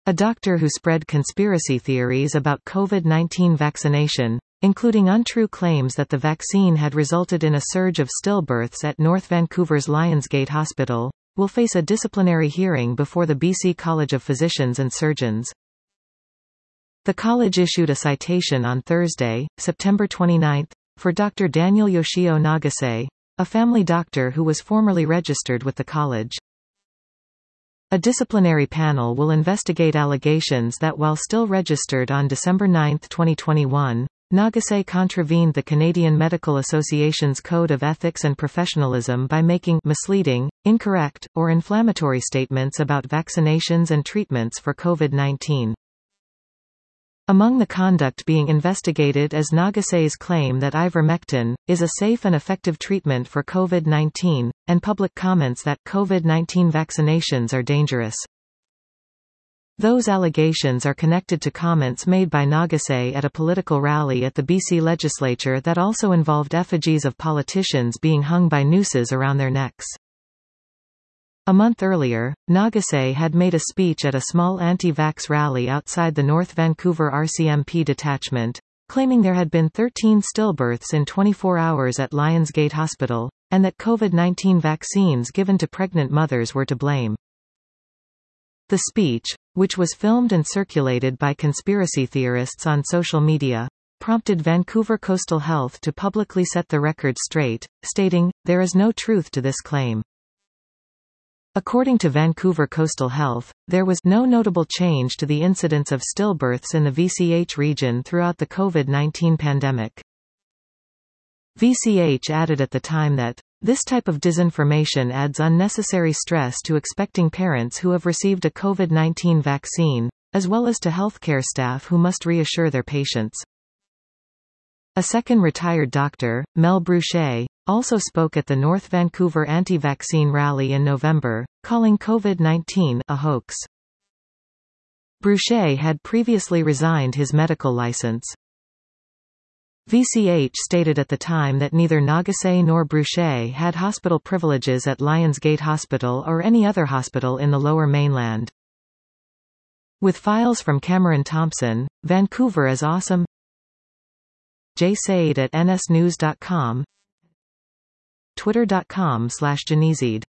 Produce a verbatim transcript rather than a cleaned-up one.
a doctor who spread conspiracy theories about COVID nineteen vaccination, including untrue claims that the vaccine had resulted in a surge of stillbirths at North Vancouver's Lionsgate Hospital, will face a disciplinary hearing before the B C College of Physicians and Surgeons. The college issued a citation on Thursday, September twenty-ninth, for Doctor Daniel Yoshio Nagase, a family doctor who was formerly registered with the college. A disciplinary panel will investigate allegations that while still registered on December ninth twenty twenty-one, Nagase contravened the Canadian Medical Association's Code of Ethics and Professionalism by making misleading, incorrect, or inflammatory statements about vaccinations and treatments for COVID nineteen. Among the conduct being investigated is Nagase's claim that ivermectin is a safe and effective treatment for COVID nineteen, and public comments that COVID nineteen vaccinations are dangerous. Those allegations are connected to comments made by Nagase at a political rally at the B C legislature that also involved effigies of politicians being hung by nooses around their necks. A month earlier, Nagase had made a speech at a small anti-vax rally outside the North Vancouver R C M P detachment, claiming there had been thirteen stillbirths in twenty-four hours at Lionsgate Hospital, and that COVID nineteen vaccines given to pregnant mothers were to blame. The speech, which was filmed and circulated by conspiracy theorists on social media, prompted Vancouver Coastal Health to publicly set the record straight, stating, "There is no truth to this claim." According to Vancouver Coastal Health, there was no notable change to the incidence of stillbirths in the V C H region throughout the COVID nineteen pandemic. V C H added at the time that, "This type of disinformation adds unnecessary stress to expecting parents who have received a COVID nineteen vaccine, as well as to healthcare staff who must reassure their patients." A second retired doctor, Mel Bruchet, also spoke at the North Vancouver anti-vaccine rally in November, calling COVID nineteen a hoax. Bruchet had previously resigned his medical license. V C H stated at the time that neither Nagase nor Bruchet had hospital privileges at Lionsgate Hospital or any other hospital in the Lower Mainland. With files from Cameron Thompson, Vancouver is awesome. Jay Said at N S news dot com, Twitter dot com slash Janizid